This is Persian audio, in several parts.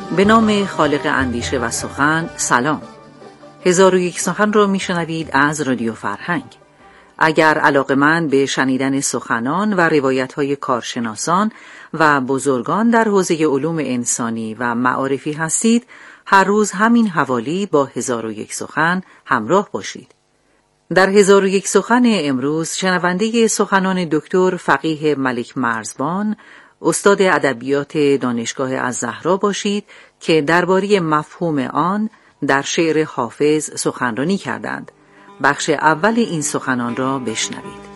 به نام خالق اندیشه و سخن، سلام. 1001 سخن را میشنوید از رادیو فرهنگ. اگر علاقه‌مند به شنیدن سخنان و روایت‌های کارشناسان و بزرگان در حوزه علوم انسانی و معارفی هستید، هر روز همین حوالی با 1001 سخن همراه باشید. در 1001 سخن امروز شنونده سخنان دکتر فقیه ملک مرزبان، استاد ادبیات دانشگاه الزهرا باشید که درباره مفهوم آن در شعر حافظ سخنرانی کردند. بخش اول این سخنان را بشنوید.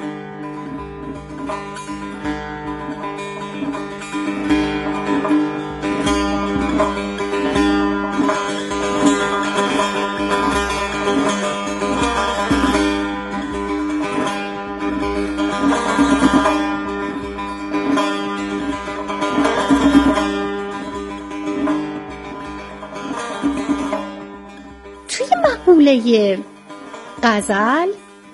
مقوله غزل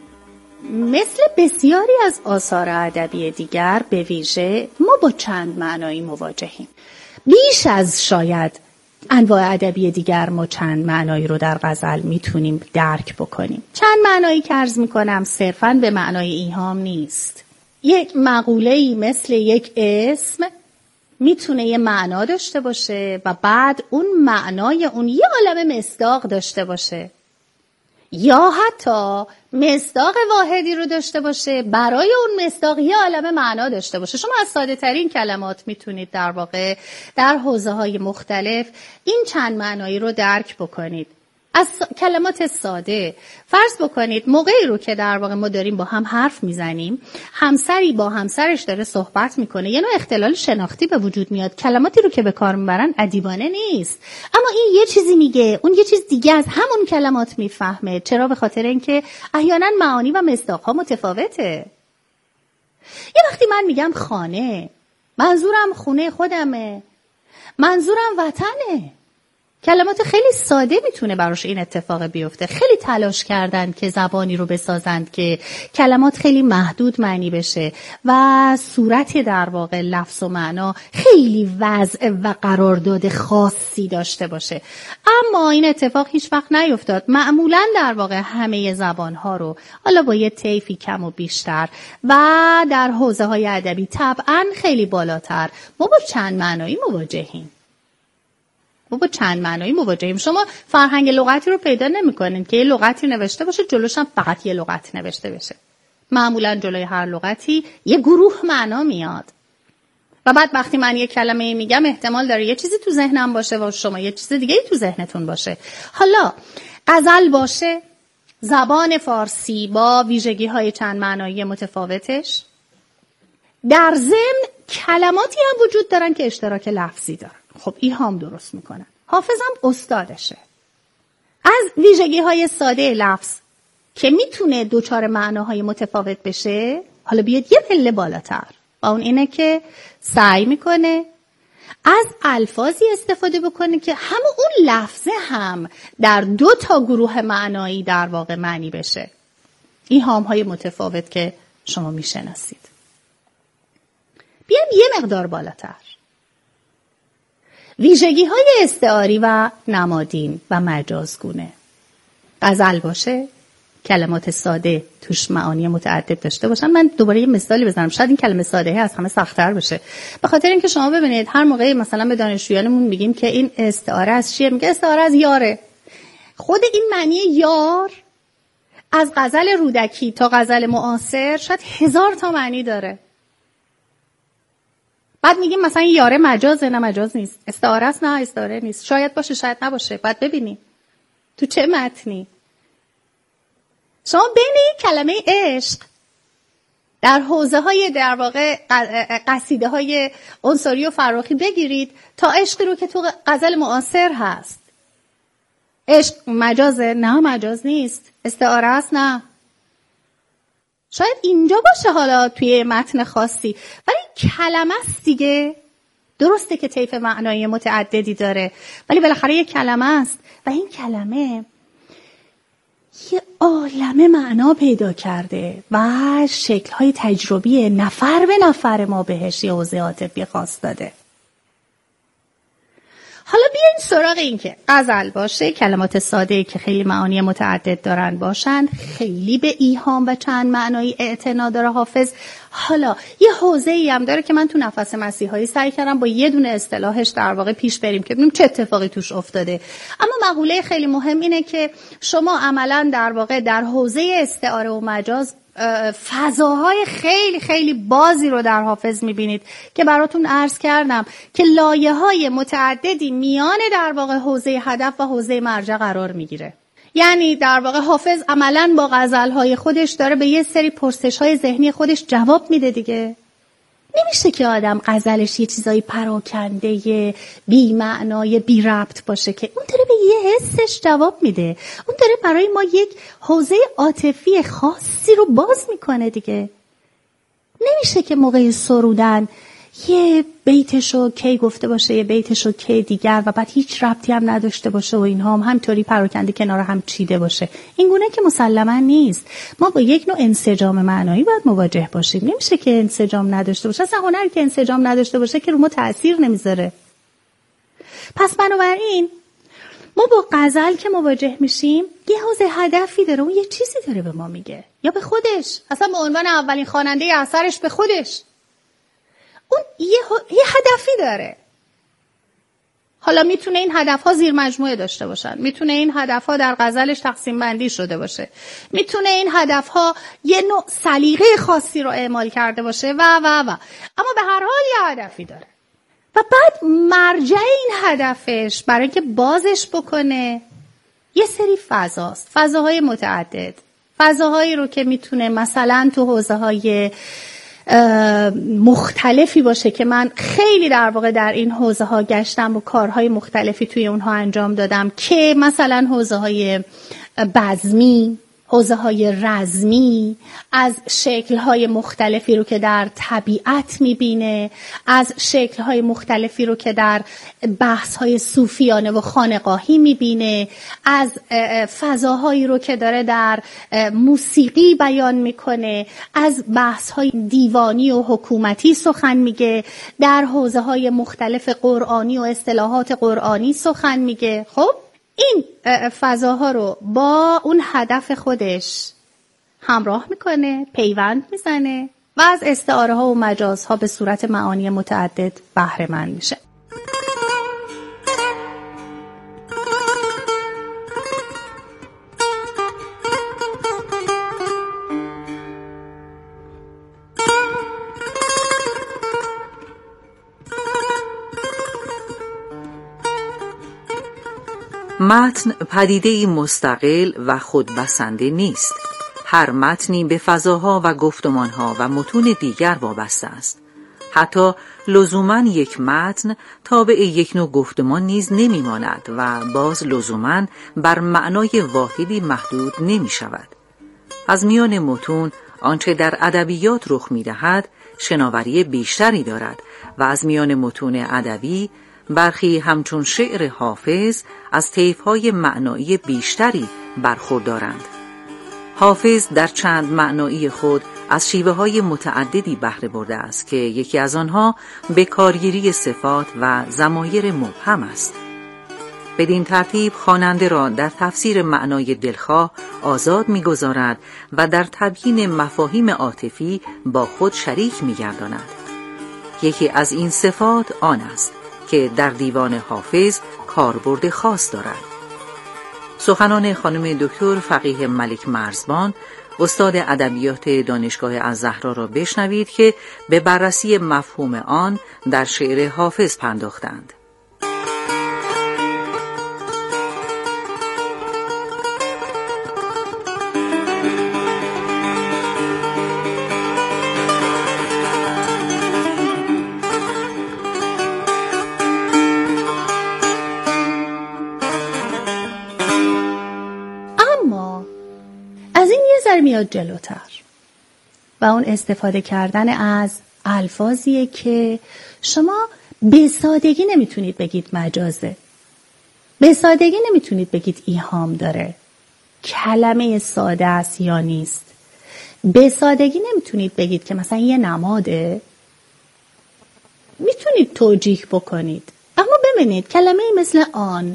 مثل بسیاری از آثار ادبی دیگر به ویژه ما با چند معنایی مواجهیم. بیش از شاید انواع ادبی دیگر ما چند معنایی رو در غزل میتونیم درک بکنیم. چند معنایی که عرض میکنم صرفاً به معنای ایهام نیست. یک مقوله‌ای مثل یک اسم میتونه یه معنا داشته باشه و بعد اون معنای اون یه عالمه مصداق داشته باشه، یا حتی مصداق واحدی رو داشته باشه، برای اون مصداق یه عالمه معنا داشته باشه. شما از ساده ترین کلمات میتونید در واقع در حوزه های مختلف این چند معنایی رو درک بکنید. از کلمات ساده فرض بکنید موقعی رو که در واقع ما داریم با هم حرف میزنیم، همسری با همسرش داره صحبت میکنه، یه نوع اختلال شناختی به وجود میاد. کلماتی رو که به کار میبرن ادیبانه نیست، اما این یه چیزی میگه، اون یه چیز دیگه از همون کلمات میفهمه. چرا؟ به خاطر اینکه احیانا معانی و مصداقها متفاوته. یه وقتی من میگم خانه، منظورم خونه خودمه، منظورم وطنه. کلمات خیلی ساده میتونه براش این اتفاق بیفته. خیلی تلاش کردن که زبانی رو بسازند که کلمات خیلی محدود معنی بشه و صورت در واقع لفظ و معنا خیلی وضع و قرارداد خاصی داشته باشه. اما این اتفاق هیچ وقت نیفتاد. معمولا در واقع همه زبانها رو حالا با یه طیفی کم و بیشتر و در حوزه های ادبی طبعا خیلی بالاتر ما با چند معنایی مواجهیم. شما فرهنگ لغتی رو پیدا نمی‌کنید که یه لغتی نوشته باشه جلوش هم فقط یه لغت نوشته بشه. معمولاً جلوی هر لغتی یه گروه معنا میاد و بعد وقتی من یه کلمه میگم احتمال داره یه چیزی تو ذهنم باشه و شما یه چیز دیگه تو ذهنتون باشه. حالا غزل باشه، زبان فارسی با ویژگی‌های چند معنایی متفاوتش، در ضمن کلماتی هم وجود دارن که اشتراک لفظی دارن. خب ایهام درست میکنن. حافظم استادشه. از ویژگی‌های ساده لفظ که میتونه دوچار معناهای متفاوت بشه، حالا بیاد یه پله بالاتر و اون اینه که سعی میکنه از الفاظی استفاده بکنه که همون اون لفظه هم در 2 تا گروه معنایی در واقع معنی بشه. ایهام‌های متفاوت که شما میشناسید. بیایم یه مقدار بالاتر. ویژگی‌های استعاری و نمادین و مجازگونه. غزل باشه، کلمات ساده توش معانی متعدد داشته باشن. من دوباره یه مثالی بزنم، شاید این کلمه ساده از همه سخت‌تر بشه. به خاطر اینکه شما ببینید هر موقع مثلا به دانشجویانمون میگیم که این استعاره از چیه، میگه استعاره از یاره. خود این معنی یار از غزل رودکی تا غزل معاصر شاید 1000 تا معنی داره. بعد میگیم مثلا یاره مجازه، نه مجاز نیست. استعاره است، نه استعاره نیست. شاید باشه، شاید نباشه. بعد ببینیم تو چه متنی. شما بین این کلمه عشق در حوزه های در واقع قصیده های عنصری و فراخی بگیرید تا عشقی رو که تو غزل معاصر هست. عشق مجازه؟ نه مجاز نیست. استعاره است؟ نه. شاید اینجا باشه حالا توی متن خاصی، ولی کلمه است دیگه. درسته که طیف معنایی متعددی داره، ولی بالاخره یک کلمه است و این کلمه یه عالمه معنا پیدا کرده و شکل‌های تجربی نفر به نفر ما بهش یه حوزه عاطفی خاص داده. حالا بیاین سراغ این که غزل باشه، کلمات ساده که خیلی معانی متعدد دارن باشن، خیلی به ایهام و چند معنایی اعتنا داره حافظ. حالا یه حوزه‌ای هم داره که من تو نفس مسیحایی سعی کردم با یه دونه اصطلاحش در واقع پیش بریم که ببینیم چه اتفاقی توش افتاده. اما مقوله خیلی مهم اینه که شما عملاً در واقع در حوزه استعاره و مجاز فضاهای خیلی خیلی بازی رو در حافظ میبینید که براتون عرض کردم که لایه‌های متعددی میان در واقع حوزه هدف و حوزه مرجع قرار میگیره. یعنی در واقع حافظ عملاً با غزل‌های خودش داره به یه سری پرسش‌های ذهنی خودش جواب میده دیگه. نمیشه که آدم غزلش یه چیزایی پراکنده بی معنای بی ربط باشه، که اون داره به یه حسش جواب میده، اون داره برای ما یک حوزه عاطفی خاصی رو باز میکنه دیگه. نمیشه که موقع سرودن یه بیتشو کی گفته باشه یه بیتشو کی دیگر و بعد هیچ ربطی هم نداشته باشه و اینها هم همطوری پراکنده کنار هم چیده باشه. این گونه که مسلما نیست. ما با یک نوع انسجام معنایی باید مواجه باشیم. نمیشه که انسجام نداشته باشه. اصلا هنری که انسجام نداشته باشه که رو ما تأثیر نمیذاره. پس بنابراین ما با غزل که مواجه میشیم یه حوزه هدفی داره، اون یه چیزی داره به ما میگه، یا به خودش، اصلا به عنوان اولین خواننده اثرش به خودش اون یه هدفی داره. حالا میتونه این هدفها زیر مجموعه داشته باشن، میتونه این هدفها در غزلش تقسیم بندی شده باشه، میتونه این هدفها یه نوع سلیقه خاصی رو اعمال کرده باشه و اما به هر حال یه هدفی داره. و بعد مرجع این هدفش برای که بازش بکنه یه سری فضاست، فضاهای متعدد، فضاهایی رو که میتونه مثلا تو حوزه‌های مختلفی باشه که من خیلی در واقع در این حوزه ها گشتم و کارهای مختلفی توی اونها انجام دادم، که مثلا حوزه های بزمی، حوزه های رزمی، از شکل های مختلفی رو که در طبیعت میبینه، از شکل های مختلفی رو که در بحث های صوفیانه و خانقاهی میبینه، از فضاهایی رو که داره در موسیقی بیان میکنه، از بحث های دیوانی و حکومتی سخن میگه، در حوزه های مختلف قرآنی و اصطلاحات قرآنی سخن میگه. خب این فضاها رو با اون هدف خودش همراه میکنه، پیوند میزنه و از استعاره ها و مجاز ها به صورت معانی متعدد بهره مند میشه. متن پدیده‌ای مستقل و خودبسنده نیست. هر متنی به فضاها و گفتمانها و متون دیگر وابسته است. حتی لزوماً یک متن تابع یک نوع گفتمان نیز نمی‌ماند و باز لزوماً بر معنای واحدی محدود نمی‌شود. از میان متون آنچه در ادبیات رخ می‌دهد شناوری بیشتری دارد و از میان متون ادبی برخی همچون شعر حافظ از طیف‌های معنایی بیشتری برخوردارند. حافظ در چند معنایی خود از شیوه‌های متعددی بهره برده است که یکی از آنها به کارگیری صفات و ضمایر مبهم است. بدین ترتیب خواننده را در تفسیر معنای دلخواه آزاد می‌گذارد و در تبیین مفاهیم عاطفی با خود شریک می‌گرداند. یکی از این صفات آن است که در دیوان حافظ کاربرد خاص دارد. سخنان خانم دکتر فقیه ملک مرزبان، استاد ادبیات دانشگاه الزهرا را بشنوید که به بررسی مفهوم آن در شعر حافظ پرداختند. میاد جلوتر و اون استفاده کردن از الفاظیه که شما به سادگی نمیتونید بگید مجازه، به سادگی نمیتونید بگید ایهام داره، کلمه ساده است یا نیست، به سادگی نمیتونید بگید که مثلا یه نماده. میتونید توجیه بکنید اما به ببینید کلمه مثل آن،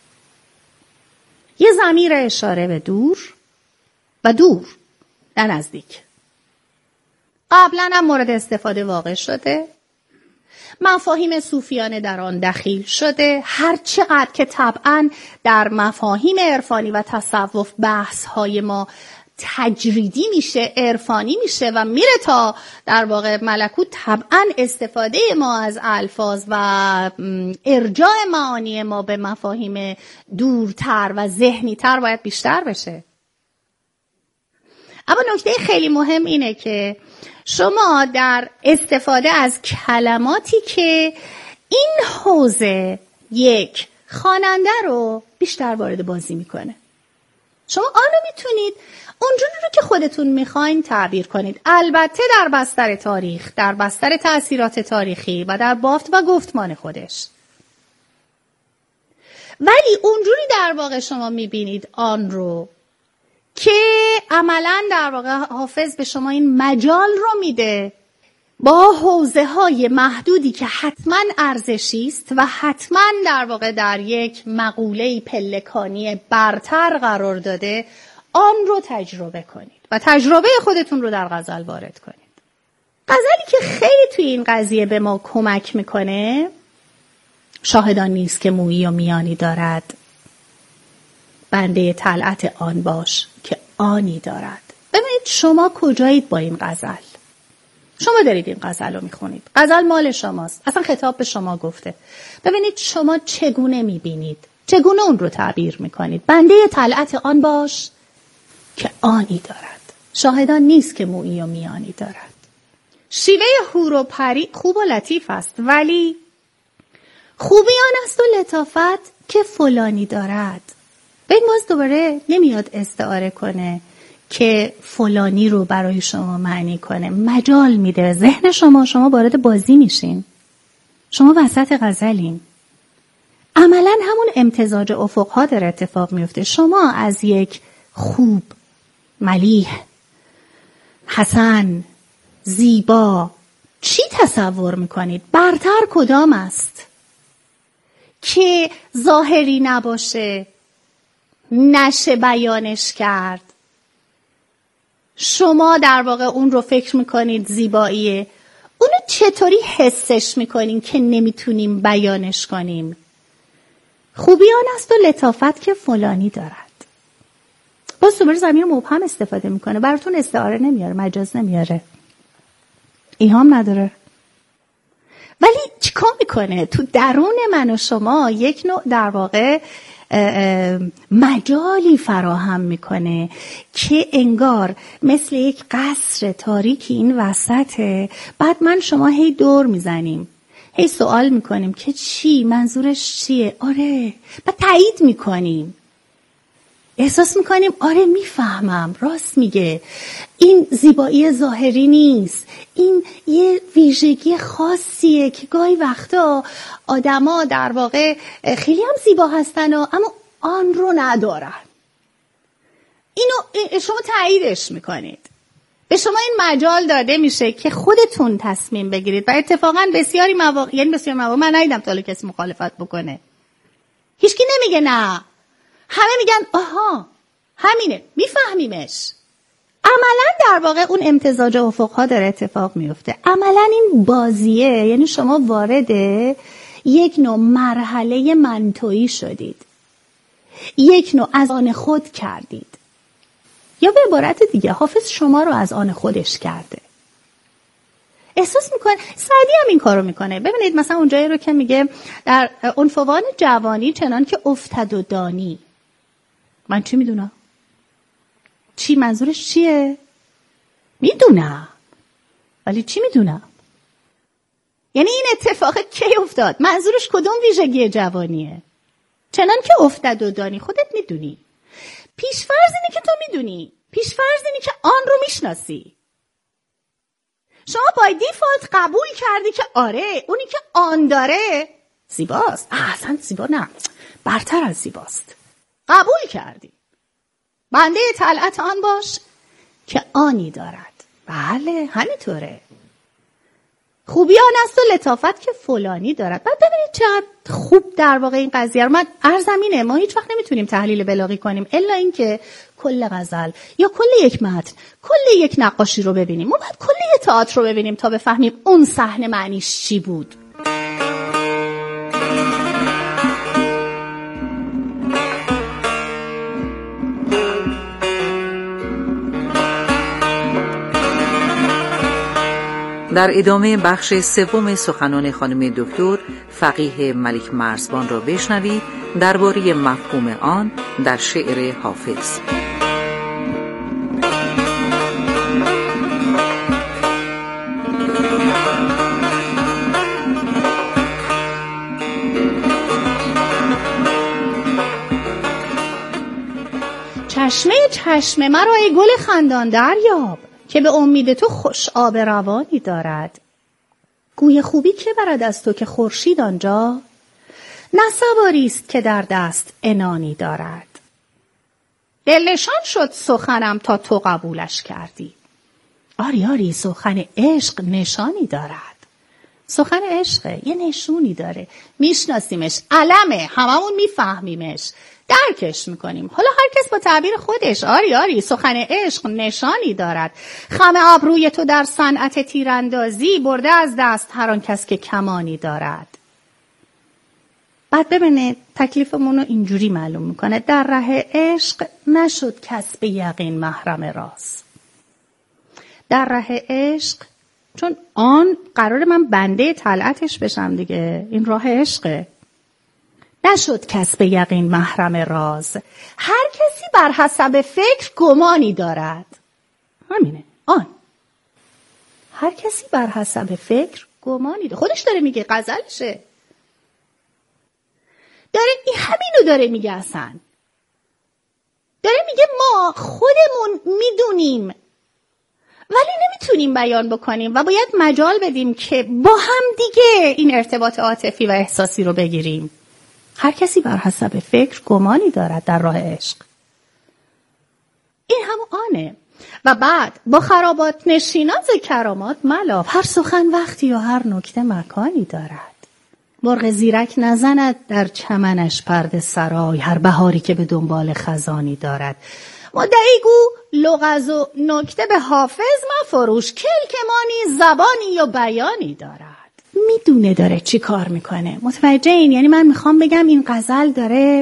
یه ضمیر اشاره به دور و دور نه نزدیک. قبلا هم مورد استفاده واقع شده، مفاهیم صوفیانه در آن دخیل شده. هر چقدر که طبعا در مفاهیم عرفانی و تصوف بحث های ما تجریدی میشه، عرفانی میشه و میره تا در واقع ملکوت، طبعا استفاده ما از الفاظ و ارجاع معانی ما به مفاهیم دورتر و ذهنیتر باید بیشتر بشه. اما نکته خیلی مهم اینه که شما در استفاده از کلماتی که این حوزه یک خواننده رو بیشتر وارد بازی میکنه، شما آنو میتونید اونجوری رو که خودتون میخواین تعبیر کنید، البته در بستر تاریخ، در بستر تأثیرات تاریخی و در بافت و گفتمان خودش. ولی اونجوری در واقع شما میبینید آن رو که عملاً در واقع حافظ به شما این مجال رو میده با حوزه های محدودی که حتماً ارزشی است و حتماً در واقع در یک مقوله پلکانی برتر قرار داده، آن رو تجربه کنید و تجربه خودتون رو در غزل وارد کنید. غزلی که خیلی توی این قضیه به ما کمک میکنه، شاهدان نیست که مویی و میانی دارد، بنده طلعت آن باش که آنی دارد. ببینید شما کجایید با این غزل؟ شما دارید این غزل رو میخونید، غزل مال شماست، اصلا خطاب به شما گفته. ببینید شما چگونه میبینید، چگونه اون رو تعبیر میکنید. بنده طلعت آن باش که آنی دارد، شاهدان نیست که مویی و میانی دارد. شیوه حور و پری خوب و لطیف است، ولی خوبی آن است و لطافت که فلانی دارد. این باز دوباره نمیاد استعاره کنه که فلانی رو برای شما معنی کنه، مجال میده ذهن شما وارد بازی میشین، شما وسط غزلین. عملا همون امتزاج افقها در اتفاق میفته. شما از یک خوب، ملیح، حسن، زیبا چی تصور میکنید؟ برتر کدام است که ظاهری نباشه، نشه بیانش کرد؟ شما در واقع اون رو فکر میکنید زیباییه، اونو چطوری حسش میکنیم که نمیتونیم بیانش کنیم؟ خوبی آن است و لطافت که فلانی دارد. باز دوباره ضمیر مبهم استفاده میکنه، براتون استعاره نمیاره، مجاز نمیاره، ایهام نداره. ولی چیکار میکنه؟ تو درون من و شما یک نوع در واقع مجالی فراهم میکنه که انگار مثل یک قصر تاریکی این وسطه. بعد من شما هی دور میزنیم، هی سوال میکنیم که چی؟ منظورش چیه؟ آره، بعد تایید میکنیم، احساس میکنیم آره میفهمم، راست میگه، این زیبایی ظاهری نیست، این یه ویژگی خاصیه که گاهی وقتا آدما در واقع خیلی هم زیبا هستن اما آن رو ندارن. اینو شما تاییدش میکنید، به شما این مجال داده میشه که خودتون تصمیم بگیرید. و اتفاقا بسیاری مواقع من ندیدم تا حالا کسی مخالفت بکنه، هیچکی نمیگه نه، همه میگن آها همینه، میفهمیمش. عملا در واقع اون امتزاج افقها داره اتفاق میفته. عملا این بازیه، یعنی شما وارد یک نوع مرحله منطویی شدید، یک نوع از آن خود کردید، یا به عبارت دیگه حافظ شما رو از آن خودش کرده. احساس میکنه، سعدی هم این کارو میکنه. ببینید مثلا اون جایی رو که میگه در عنفوان جوانی چنان که افتد و دانی، من چی میدونم؟ چی منظورش چیه؟ میدونم، ولی چی میدونم؟ یعنی این اتفاق کی افتاد؟ منظورش کدوم ویژگی جوانیه؟ چنان که افتد و دانی، خودت میدونی. پیشفرض اینه که تو میدونی، پیشفرض اینه که آن رو میشناسی. شما بای دیفالت قبول کردی که آره اونی که آن داره زیباست. اصلا زیبا نه، برتر از زیباست. قبول کردی. بنده طلعت آن باش که آنی دارد. بله همینطوره. خوبی آن است و لطافت که فلانی دارد. بعد ببینید چقدر خوب در واقع این قضیه رو من ارزمینه. ما هیچ وقت نمیتونیم تحلیل بلاغی کنیم الا اینکه کل غزل یا کل یک متن، کل یک نقاشی رو ببینیم. ما باید کل یک تئاتر رو ببینیم تا بفهمیم اون صحنه معنیش چی بود. در ادامه بخش سوم سخنان خانم دکتر فقیه ملک مرزبان را بشنوید درباره مفهوم آن در شعر حافظ. چشمه چشم مرا ای گل خندان دریاب، که به امید تو خوش آب روانی دارد. گوی خوبی که برد از تو که خورشید آنجا، نه سواریست که در دست عنانی دارد. دلنشان شد سخنم تا تو قبولش کردی. آری آری سخن عشق نشانی دارد. سخن عشق یه نشونی داره، میشناسیمش، علمه، هممون میفهمیمش، درکش میکنیم. حالا هر کس با تعبیر خودش. آری آری سخن عشق نشانی دارد. خم ابروی تو در صنعت تیراندازی، برده از دست هر آن کس که کمانی دارد. بعد ببینه تکلیفمون رو اینجوری معلوم میکنه: در ره عشق نشد کس به یقین محرم راز. در ره عشق، چون آن قرار من بنده طلعتش بشم دیگه، این راه عشقه، نشد کس به یقین محرم راز. هر کسی بر حسب فکر گمانی دارد. همینه آن. هر کسی بر حسب فکر گمانی دارد. خودش داره میگه، غزلشه. داره این همینو داره میگه. اصلا داره میگه ما خودمون میدونیم ولی نمیتونیم بیان بکنیم و باید مجال بدیم که با هم دیگه این ارتباط عاطفی و احساسی رو بگیریم. هر کسی بر حسب فکر گمانی دارد در راه عشق. این هم آنه. و بعد با خرابات نشینان ز کرامات ملاب، هر سخن وقتی و هر نکته مکانی دارد. مرغ زیرک نزند در چمنش پرده سرای، هر بهاری که به دنبال خزانی دارد. مدعی گو لغز و نکته به حافظ مفروش، کلکمانی زبانی و بیانی دارد. میدونه داره چی کار میکنه. متوجه این؟ یعنی من میخوام بگم این غزل داره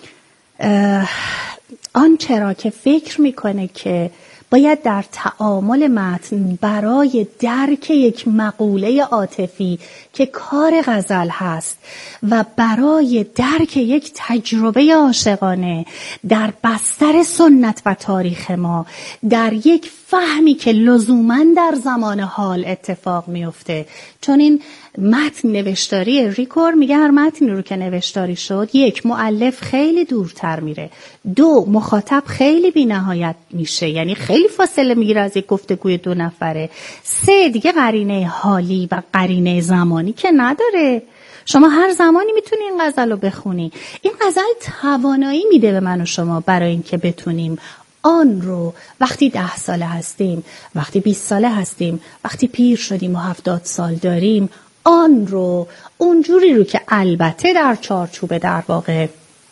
آنچه را که فکر میکنه که باید در تعامل متن برای درک یک مقوله عاطفی که کار غزل هست و برای درک یک تجربه عاشقانه در بستر سنت و تاریخ ما، در یک فهمی که لزوماً در زمان حال اتفاق میفته. چون این متن نوشتاری ریکور میگه هر متنی رو که نوشتاری شد، یک، مؤلف خیلی دورتر میره، دو، مخاطب خیلی بی نهایت میشه، یعنی خیلی فاصله میگیره از یک گفتگوی دو نفره، سه، دیگه قرینه حالی و قرینه زمانی که نداره. شما هر زمانی میتونی این غزل رو بخونی. این غزل توانایی میده به من و شما برای اینکه بتونیم آن رو وقتی 10 ساله هستیم، وقتی 20 ساله هستیم، وقتی پیر شدیم و 70 سال داریم، آن رو اونجوری رو که البته در چارچوب در واقع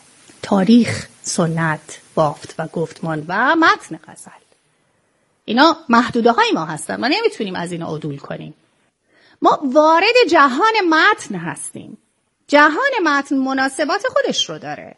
تاریخ، سنت، بافت و گفتمان و متن غزل، اینا محدوده های ما هستن، ما نمیتونیم از اینا عدول کنیم. ما وارد جهان متن هستیم. جهان متن مناسبات خودش رو داره،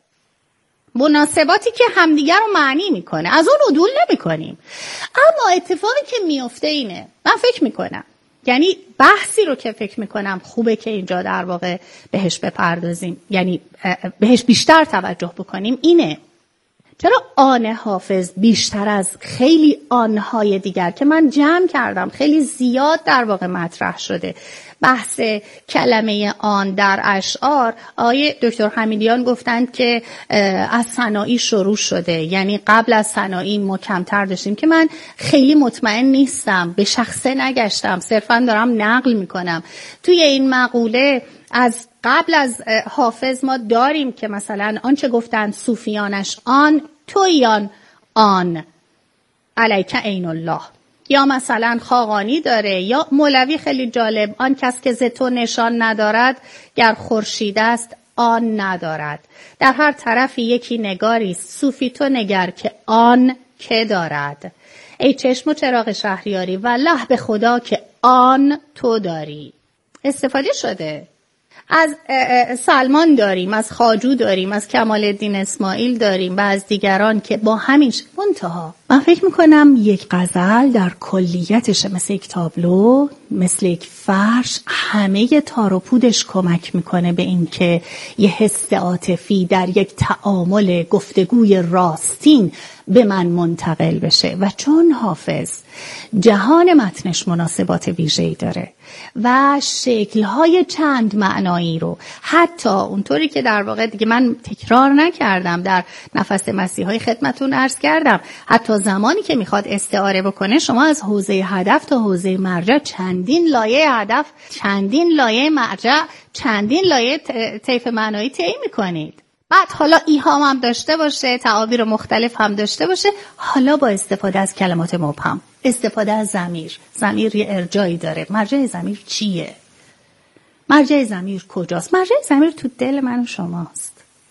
مناسباتی که همدیگر رو معنی میکنه، از اون عدول نمی کنیم. اما اتفاقی که میفته اینه، من فکر میکنم، یعنی بحثی رو که فکر میکنم خوبه که اینجا در واقع بهش بپردازیم، یعنی بهش بیشتر توجه بکنیم، اینه چرا آن حافظ بیشتر از خیلی آنهای دیگر که من جمع کردم خیلی زیاد در واقع مطرح شده. بحث کلمه آن در اشعار، آیه دکتر حمیدیان گفتند که از ثنایی شروع شده، یعنی قبل از ثنایی ما کمتر داشتیم، که من خیلی مطمئن نیستم، به شخصه نگشتم، صرفا دارم نقل میکنم. توی این مقوله از قبل از حافظ ما داریم که مثلا آنچه گفتند صوفیانش آن، تویان آن، علیک عین الله. یا مثلا خاقانی داره، یا مولوی خیلی جالب، آن کس که ز تو نشان ندارد گر خورشید است آن ندارد. در هر طرفی یکی نگاریست، صوفی تو نگر که آن که دارد. ای چشم و چراغ شهریاری والله به خدا که آن تو داری. استفاده شده. از سلمان داریم، از خواجو داریم، از کمال الدین اسماعیل داریم و از دیگران که با همین منتها من فکر میکنم یک غزل در کلیتش مثل یک تابلو، مثل یک فرش، همه تار و پودش کمک میکنه به این که یه حس عاطفی در یک تعامل گفتگوی راستین به من منتقل بشه. و چون حافظ جهان متنش مناسبات ویژه‌ای داره و شکل‌های چند معنایی رو حتی اونطوری که در واقع دیگه من تکرار نکردم در نفس مسیحای خدمتون عرض کردم، حتی زمانی که میخواد استعاره بکنه شما از حوزه هدف تا حوزه مرجع چندین لایه هدف، چندین لایه مرجع، چندین لایه طیف معنایی طی میکنید. بعد حالا ایهام هم داشته باشه، تعابیر مختلف هم داشته باشه، حالا با استفاده از کلمات مبهم، استفاده از ضمیر یه ارجایی داره. مرجع ضمیر چیه؟ مرجع ضمیر کجاست؟ مرجع ضمیر تو دل من و شماست.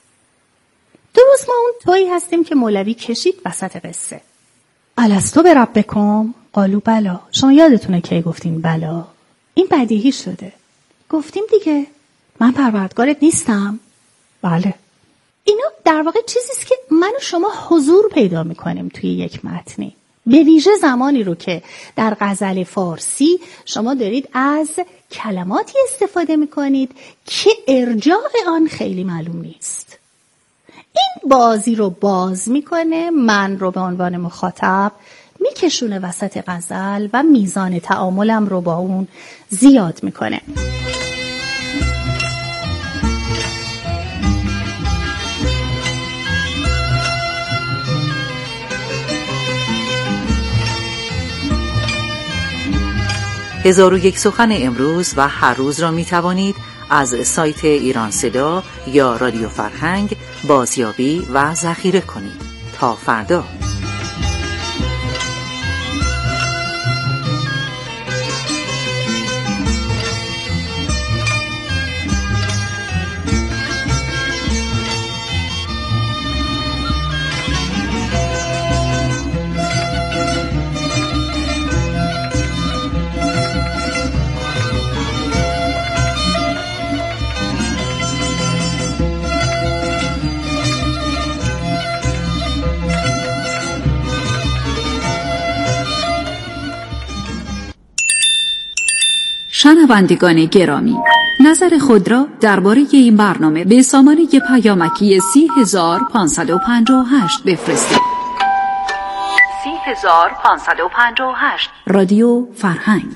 درست ما اون تویی هستیم که مولوی کشید وسط قصه. الستو بربکم قالوا بلا. شما یادتونه کی گفتین بلا؟ این بدیهی شده. گفتیم دیگه من پروردگارت نیستم. بله. اینا در واقع چیزیست که من و شما حضور پیدا میکنیم توی یک متنی. به ویژه زمانی رو که در غزل فارسی شما دارید از کلماتی استفاده میکنید که ارجاع آن خیلی معلوم نیست. این بازی رو باز میکنه، من رو به عنوان مخاطب میکشونه وسط غزل و میزان تعاملم رو با اون زیاد میکنه. هزار و یک سخن امروز و هر روز را می توانید از سایت ایران صدا یا رادیو فرهنگ بازیابی و ذخیره کنید. تا فردا. شنوندگان گرامی، نظر خود را درباره این برنامه به سامانه پیامکی 30558 بفرستید. 30558 رادیو فرهنگ.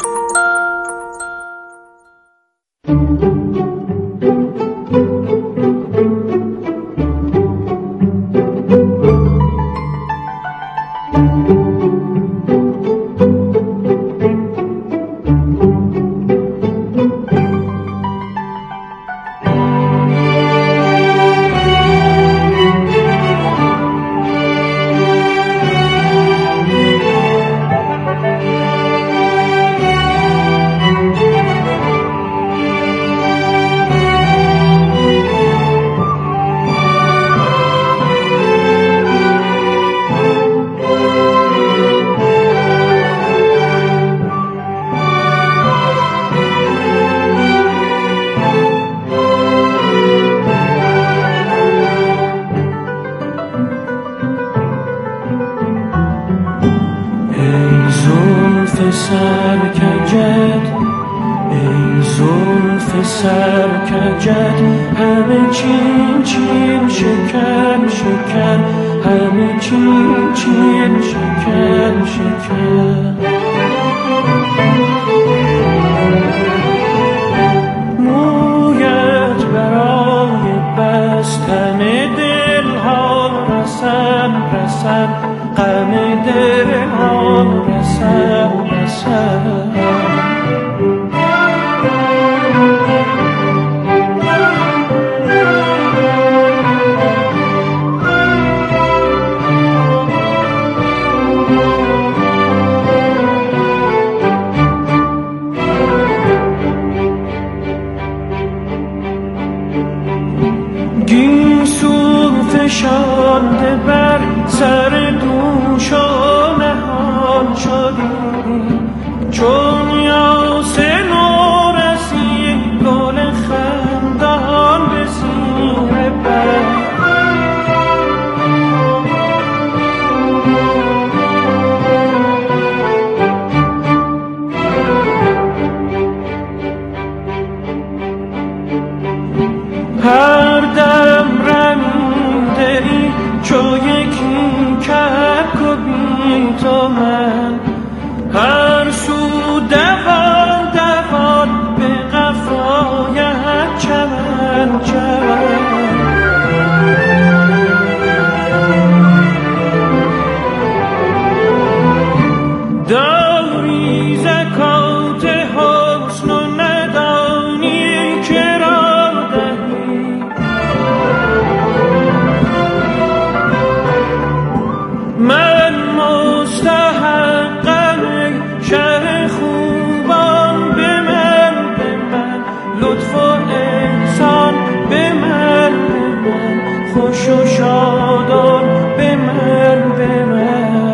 نشانده بر سر دوش و نهان شدی، چون یاسمین رسی گل خندان به زیر بر. هر دم رمیده ای چو یکی کبکبی تو من، هر سو دوان دوان به قفایت چمن چمن. داری زکات حسن و ندانی که را دهی، من مستحقم شهر خوبان به من لطف و احسان به من خوش و شادان به من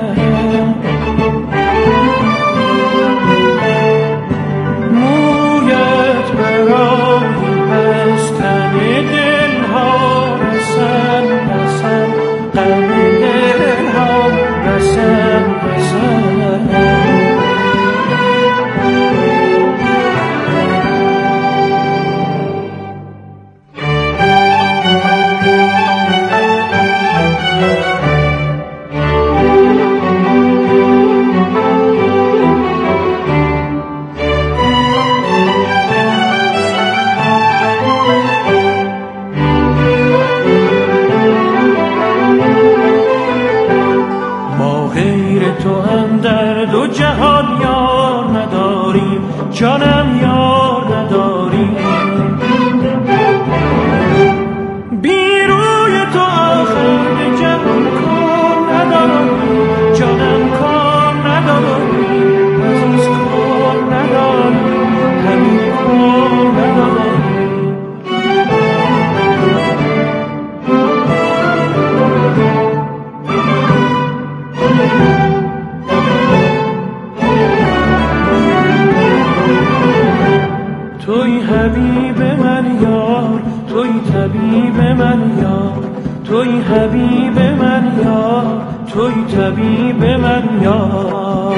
مویت برای بستن دلها رسن غم دلها رسن جانم یار نداری، بی روی تو آخر جهان کار نداری، جانم کار نداری، عزیز کار نداری، همین کار نداری. توی حبیب من یار، توی طبیب من یار، توی حبیب من یار، توی طبیب من یار.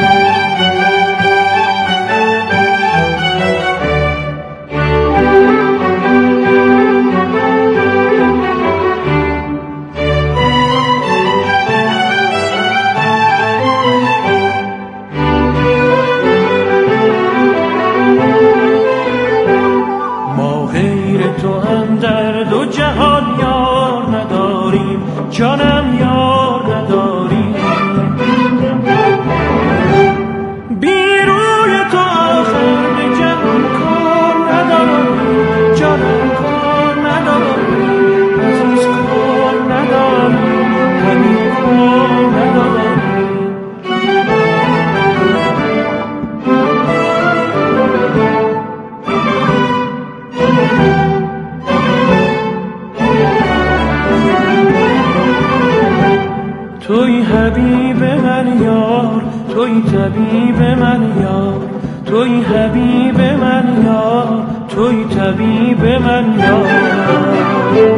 جانم یار نداری، بی روی تو آخر به جهان کار نداری، جانم کار نداری، عزیز کار نداری، همین کار نداری. توی حبیب من یار، توی طبیب من یار، توی حبیب من یار، توی طبیب من یار.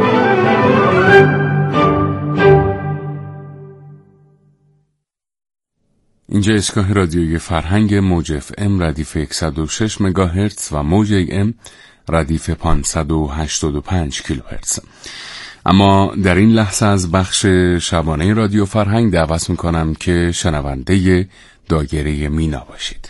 اینجا ایستگاه رادیوی فرهنگ موج FM ردیف 106 مگاهرتز و موج AM ردیف 585 کیلوهرتز. اما در این لحظه از بخش شبانه رادیو فرهنگ دعوت میکنم که شنونده دایره مینا باشید.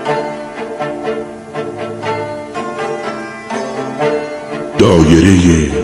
دایره